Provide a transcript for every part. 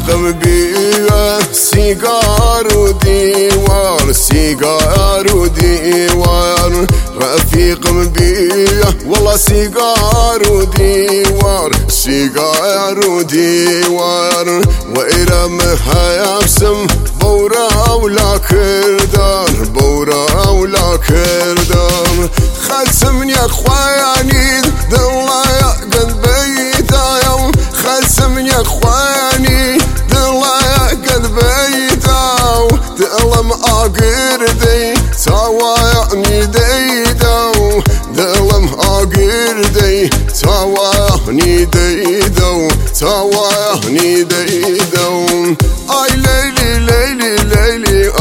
رفیقم بیا سیگار و دیوار، سیگار و دیوار. رفیقم بیا والله سیگار و دیوار، سیگار و دیوار. و ایرم هیابسم بورا ولا کردار، بورا ولا کردار. خلصم يا خواني دلا قد بيتايم، خلصم يا خواني دلا قد بيتاو. دلم اقردي سوايعني ديدو، دلم اقردي سوايعني ديدو، سوايعني ديدو. اي ليلي ليلي ليلي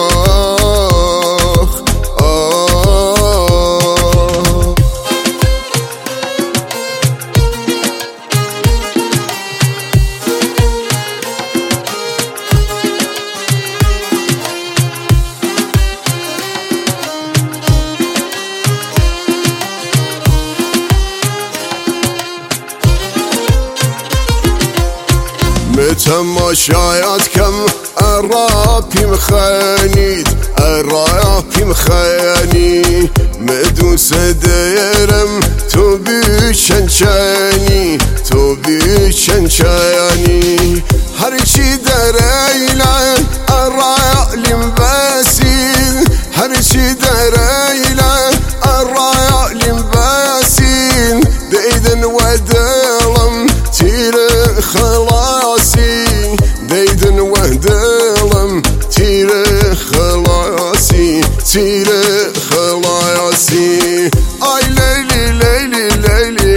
متماشيات كم الرابي مخانيد، الرابي مخاني. مدوس ديرم توبي شنشاني، توبي شنشاني. هرشي دريلان الرايا لمباسين، هرشي دريلان الرايا لمباسين. ديدن ودلم تير خلاصي، ديدن وهدلم تير خلاصي، تير خلاصي. اي ليلي ليلي ليلي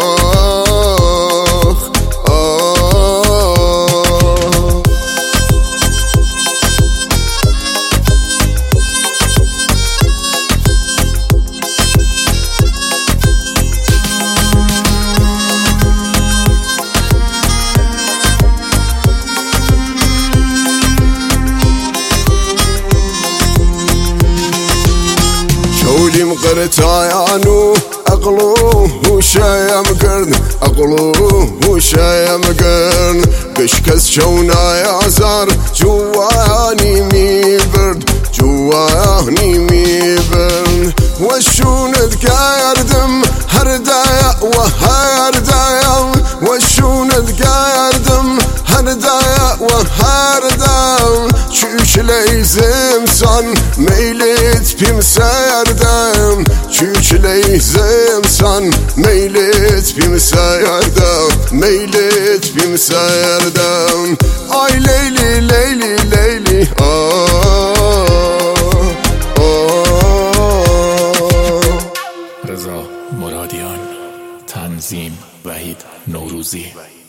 شولي مقرتايانو اقلوه شايم قرن، اقلوه شايم قرن. قشكس شونا يا زار جواني مي برد، جواني مي برد. وشون ذكاردم هردايا وهردايا، وشون ذكاردم هردايا وهردايا. شوش ليزم صن ميلت بمساردم، شوش ليزم صن ميلت بمساردم، ميلت بمساردم. اي ليلي ليلي ليلي رضا مرادیان، تنظیم وحید نوروزی.